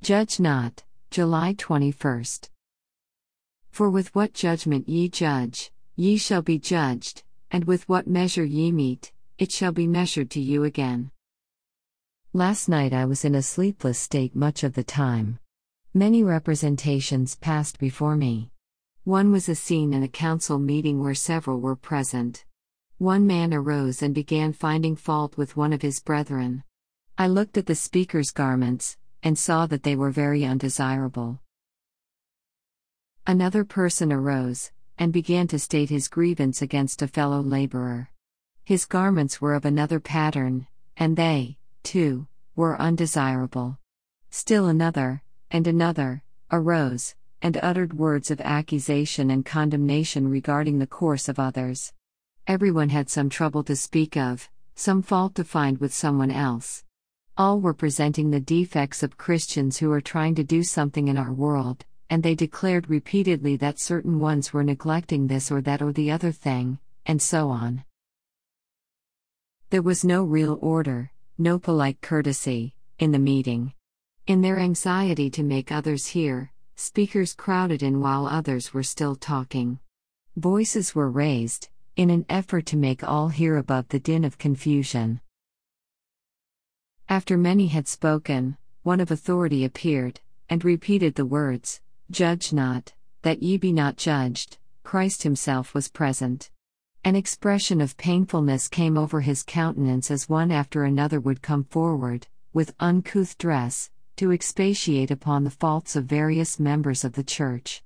Judge not, July 21st. For with what judgment ye judge, ye shall be judged, and with what measure ye mete, it shall be measured to you again. Last night I was in a sleepless state much of the time. Many representations passed before me. One was a scene in a council meeting where several were present. One man arose and began finding fault with one of his brethren. I looked at the speaker's garments, and saw that they were very undesirable. Another person arose, and began to state his grievance against a fellow laborer. His garments were of another pattern, and they, too, were undesirable. Still another, and another, arose, and uttered words of accusation and condemnation regarding the course of others. Everyone had some trouble to speak of, some fault to find with someone else. All were presenting the defects of Christians who are trying to do something in our world, and they declared repeatedly that certain ones were neglecting this or that or the other thing, and so on. There was no real order, no polite courtesy, in the meeting. In their anxiety to make others hear, speakers crowded in while others were still talking. Voices were raised, in an effort to make all hear above the din of confusion. After many had spoken, one of authority appeared, and repeated the words, "Judge not, that ye be not judged." Christ himself was present. An expression of painfulness came over his countenance as one after another would come forward, with uncouth dress, to expatiate upon the faults of various members of the church.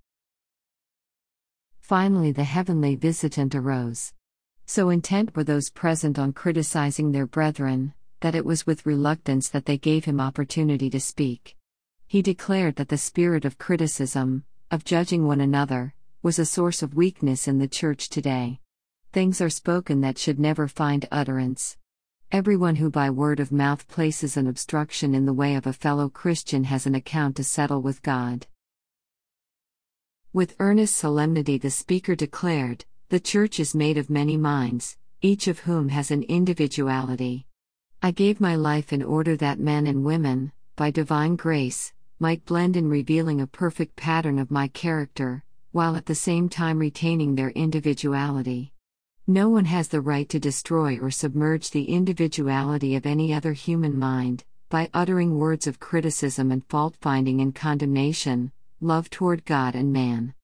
Finally the heavenly visitant arose. So intent were those present on criticizing their brethren, that it was with reluctance that they gave him opportunity to speak. He declared that the spirit of criticism, of judging one another, was a source of weakness in the church today. Things are spoken that should never find utterance. Everyone who by word of mouth places an obstruction in the way of a fellow Christian has an account to settle with God. With earnest solemnity the speaker declared, "The church is made of many minds, each of whom has an individuality. I gave my life in order that men and women, by divine grace, might blend in revealing a perfect pattern of my character, while at the same time retaining their individuality. No one has the right to destroy or submerge the individuality of any other human mind, by uttering words of criticism and fault-finding and condemnation, love toward God and man.